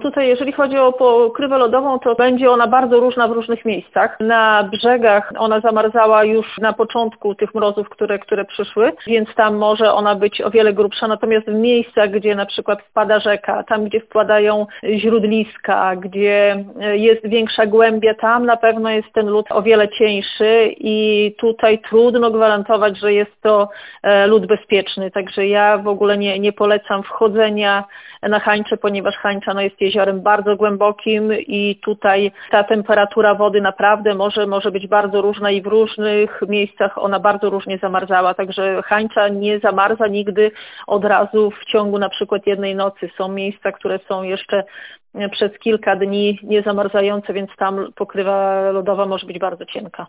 Tutaj jeżeli chodzi o pokrywę lodową, to będzie ona bardzo różna w różnych miejscach. Na brzegach ona zamarzała już na początku tych mrozów, które przyszły, więc tam może ona być o wiele grubsza. Natomiast w miejscach, gdzie na przykład wpada rzeka, tam gdzie wpadają źródliska, gdzie jest większa głębia, tam na pewno jest ten lód o wiele cieńszy i tutaj trudno gwarantować, że jest to lód bezpieczny. Także ja w ogóle nie polecam wchodzenia na Hańcze, ponieważ Hańcza jest jeziorem bardzo głębokim i tutaj ta temperatura wody naprawdę może być bardzo różna i w różnych miejscach ona bardzo różnie zamarzała. Także Hańcza nie zamarza nigdy od razu w ciągu na przykład jednej nocy. Są miejsca, które są jeszcze przez kilka dni niezamarzające, więc tam pokrywa lodowa może być bardzo cienka.